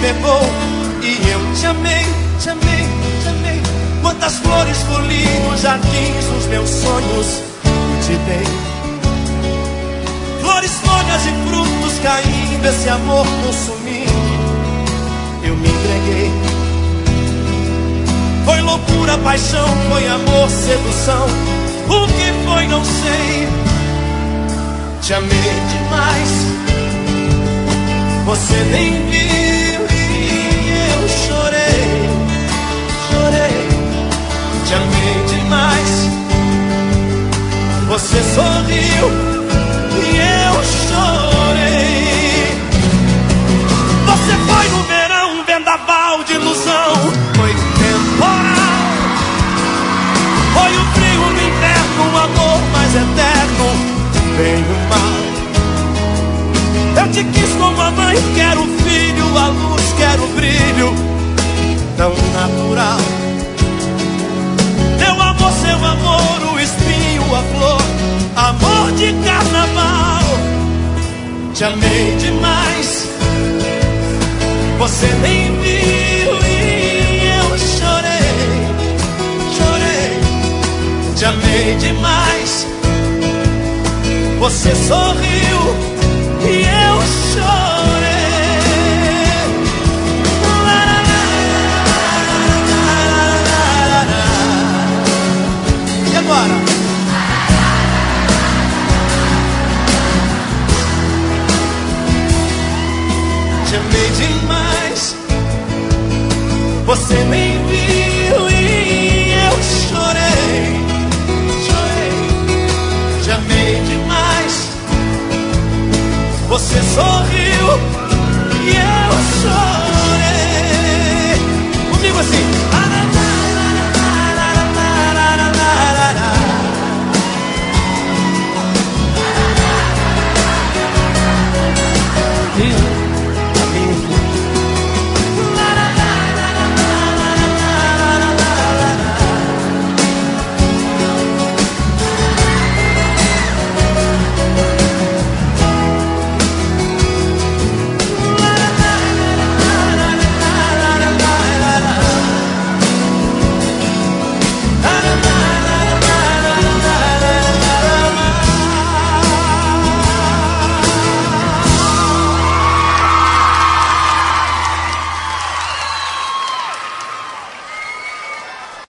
levou. E eu te amei, te amei, te amei. Quantas flores colhi nos jardins dos meus sonhos e te dei. Flores, folhas e frutos caindo, esse amor consumindo, eu me entreguei. Foi loucura, paixão, foi amor, sedução. O que foi não sei. Te amei demais, você nem viu e eu chorei, chorei. Te amei demais, você sorriu e eu chorei. Você foi no verão, um vendaval de ilusão. Foi temporal, foi o frio no inverno, um amor mais eterno. Bem o mal, eu te quis como a mãe quer o filho, a luz quer o brilho, tão natural. Meu amor, seu amor, o espinho, a flor, amor de carnaval. Te amei demais, você nem viu e eu chorei, chorei. Te amei demais, você sorriu e eu chorei. E agora? Te amei demais, você nem viu e eu chorei, chorei. Te amei demais, você sorriu